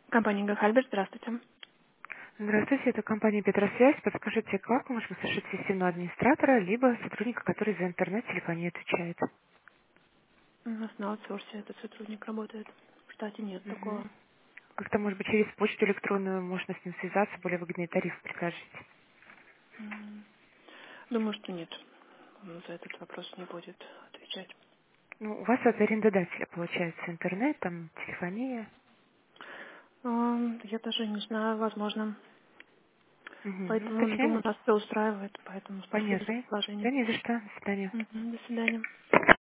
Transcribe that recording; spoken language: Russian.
Компания Гахальберт, здравствуйте. Здравствуйте, это компания Петросвязь. Подскажите, как мы можем совершить системного администратора, либо сотрудника, который за интернет-телефонию отвечает? У нас на аутсорсе этот сотрудник работает. В штате нет Мгм. такого. Как-то, может быть, через почту электронную можно с ним связаться, более выгодный тариф прикажете? М, Думаю, что нет. Он за этот вопрос не будет отвечать. Ну, у вас от арендодателя получается интернет, там, телефония. Я даже не знаю, возможно. Мгм. Ну, Поэтому, думаю, уточняем. нас все устраивает. Поэтому спасибо за Понятно. Да предложение. не за что. До свидания. До свидания.